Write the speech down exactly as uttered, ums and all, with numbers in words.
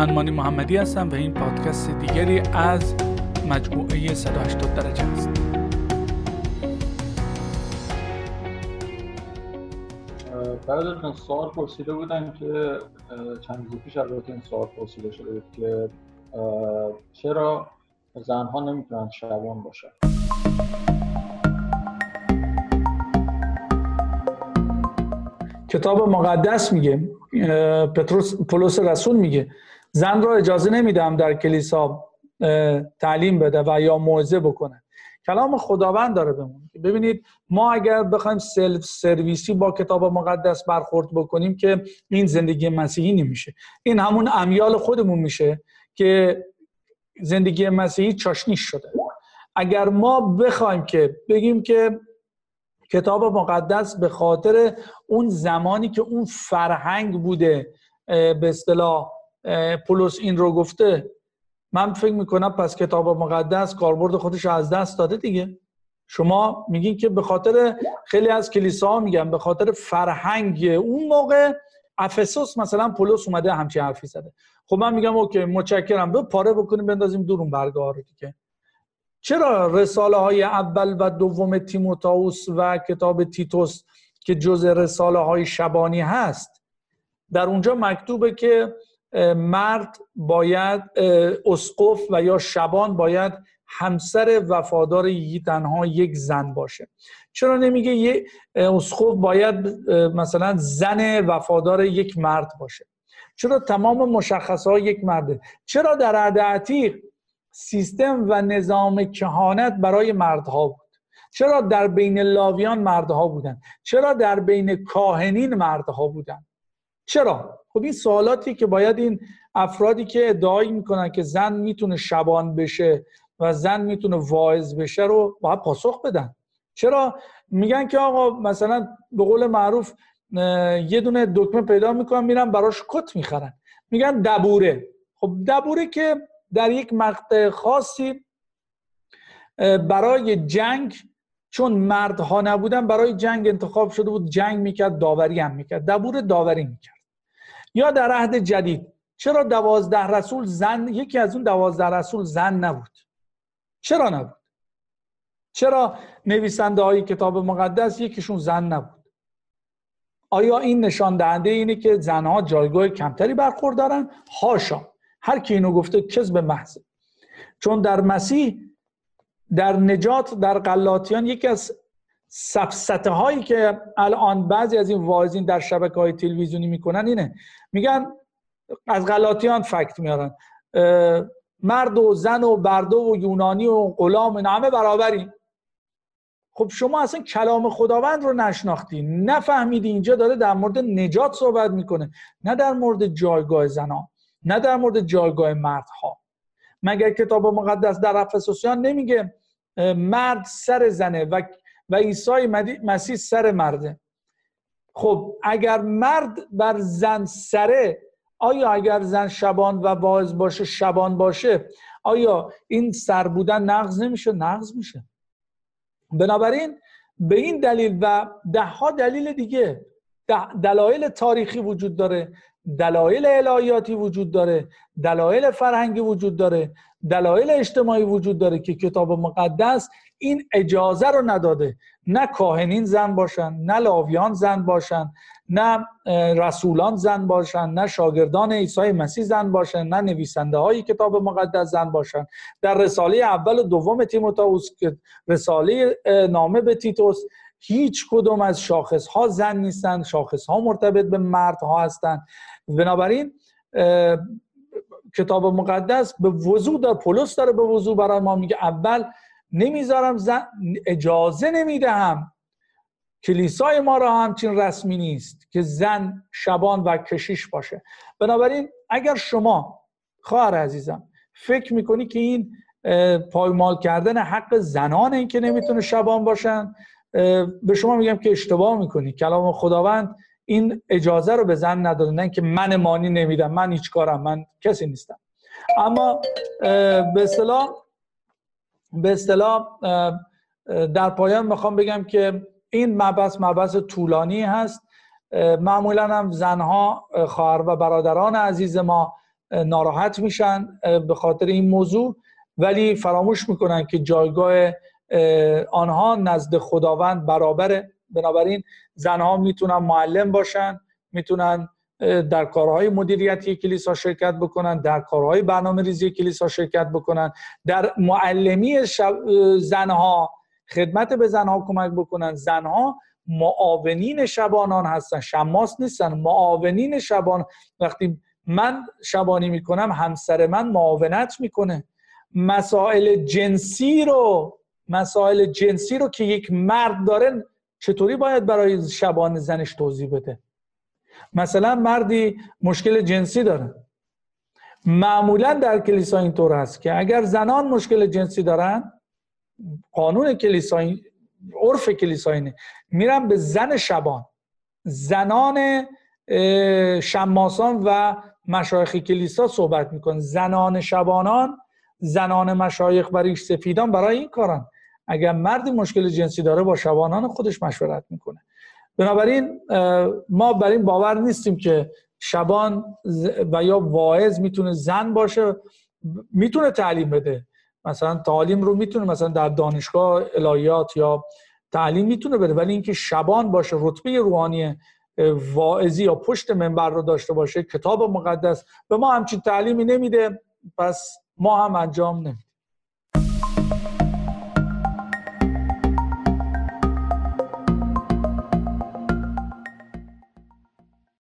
من مانی محمدی هستم و این پادکست دیگری از مجموعه صد و هشتاد درجه است. برادرتون سوال پرسیده بودن که چند روز پیش البته این سوال پرسیده شده بود که چرا زنها نمیتونن شبان باشن؟ کتاب مقدس میگه، پتروس پولس رسول میگه زن را اجازه نمیدم در کلیسا تعلیم بده و یا موعظه بکنه. کلام خداوند داره بمونه. ببینید ما اگر بخوایم سلف سرویسی با کتاب مقدس برخورد بکنیم که این زندگی مسیحی نمیشه. این همون امیال خودمون میشه که زندگی مسیحی چاشنی شده. اگر ما بخوایم که بگیم که کتاب مقدس به خاطر اون زمانی که اون فرهنگ بوده، به اصطلاح پولس این رو گفته، من فکر میکنم پس کتاب مقدس کاربرد خودش از دست داده دیگه. شما میگین که به خاطر، خیلی از کلیساها میگن به خاطر فرهنگ اون موقع افسوس مثلا پولس اومده همچین حرفی زده. خب من میگم اوکی، متشکرم، به پاره بکنیم بندازیم دور اون برگه رو دیگه. چرا رساله های اول و دوم تیموتائوس و کتاب تیتوس که جزء رساله های شبانی هست، در اونجا مکتوبه که مرد باید، اسقف و یا شبان باید همسر وفادار تنها یک زن باشه؟ چرا نمیگه یه اسقف باید مثلا زن وفادار یک مرد باشه؟ چرا تمام مشخصات یک مرده؟ چرا در عهد عتیق سیستم و نظام کهانت برای مردها بود؟ چرا در بین لاویان مردها بودن؟ چرا در بین کاهنین مردها بودن؟ چرا؟ خب این سوالاتی که باید این افرادی که ادعایی میکنن که زن میتونه شبان بشه و زن میتونه واعظ بشه رو باید پاسخ بدن. چرا میگن که آقا مثلا به قول معروف یه دونه دکمه پیدا میکنن میرن براش کت میخرن، میگن دبوره. خب دبوره که در یک مقطع خاصی برای جنگ، چون مردها نبودن، برای جنگ انتخاب شده بود، جنگ میکرد، داوری هم میکرد، دبور داوری میکرد. یا در عهد جدید چرا دوازده رسول زن، یکی از اون دوازده رسول زن نبود؟ چرا نبود؟ چرا نویسنده های کتاب مقدس یکیشون زن نبود؟ آیا این نشان دهنده اینه که زنها جایگاه کمتری برخوردارن؟ حاشا، هر کی اینو گفته کذب محض. چون در مسیح، در نجات، در غلاطیان، یکی از سفسطه هایی که الان بعضی از این واعظین در شبکه‌های تلویزیونی میکنن اینه، میگن از غلاطیان فکت میارن، مرد و زن و برده و یونانی و غلام همه برابری. خب شما اصلا کلام خداوند رو نشناختی، نفهمیدی اینجا داره در مورد نجات صحبت میکنه، نه در مورد جایگاه زنان، نه در مورد جایگاه مردها. مگر کتاب مقدس در افسوسیان نمیگه مرد سر زنه و و عیسی مسیح سر مرده؟ خب اگر مرد بر زن سره، آیا اگر زن شبان و واعظ باشه، شبان باشه، آیا این سر بودن نقض نمیشه؟ نقض میشه. بنابراین به این دلیل و ده ها دلیل دیگه، دلایل تاریخی وجود داره، دلایل الهیاتی وجود داره، دلایل فرهنگی وجود داره، دلایل اجتماعی وجود داره که کتاب مقدس این اجازه رو نداده نه کاهنین زن باشن، نه لاویان زن باشن، نه رسولان زن باشن، نه شاگردان عیسی مسیح زن باشن، نه نویسنده های کتاب مقدس زن باشن. در رساله اول و دوم تیموتائوس که رساله نامه به تیتوس، هیچ کدوم از شاخص ها زن نیستن، شاخص ها مرتبط به مرد ها هستن. بنابراین کتاب مقدس به وضوح در پولس داره به وضوح برای ما میگه اول نمیذارم زن، اجازه نمیدهم، کلیسای ما را همچین رسمی نیست که زن شبان و کشیش باشه. بنابراین اگر شما خواهر عزیزم فکر میکنی که این پایمال کردن حق زنان این که نمیتونه شبان باشن، به شما میگم که اشتباه میکنی. کلام خداوند این اجازه رو به زن نداده، نه که من مانی نمیدم، من هیچ کارم، من کسی نیستم. اما به اصطلاح به اصطلاح در پایان میخوام بگم که این مبحث مبحث طولانی هست. معمولا هم زنها، خواهر و برادران عزیز ما ناراحت میشن به خاطر این موضوع، ولی فراموش میکنن که جایگاه آنها نزد خداوند برابره. بنابراین زنها میتونن معلم باشن، میتونن در کارهای مدیریتی کلیسا شرکت بکنن، در کارهای برنامه‌ریزی کلیسا شرکت بکنن، در معلمی شب... زنها خدمت به زنها کمک بکنن. زنها معاونین شبانان هستن، شماس نیستن، معاونین شبان. وقتی من شبانی میکنم همسر من معاونت میکنه. مسائل جنسی رو مسائل جنسی رو که یک مرد داره چطوری باید برای شبان زنش توضیح بده؟ مثلا مردی مشکل جنسی داره، معمولا در کلیسا اینطور هست که اگر زنان مشکل جنسی دارن، قانون کلیسایی، عرف کلیسایی اینه، میرن به زن شبان. زنان شماسان و مشایخ کلیسا صحبت میکنن. زنان شبانان، زنان مشایخ و ریش سفیدان برای این کارن. اگر مردی مشکل جنسی داره با شبانان خودش مشورت میکنه. بنابراین ما بر این باور نیستیم که شبان و یا واعظ میتونه زن باشه. میتونه تعلیم بده، مثلا تعلیم رو میتونه مثلا در دانشگاه الهیات یا تعلیم میتونه بده، ولی اینکه شبان باشه، رتبه روحانی واعظی یا پشت منبر رو داشته باشه، کتاب مقدس به ما همچین تعلیمی نمیده، پس ما هم انجام نمیدیم.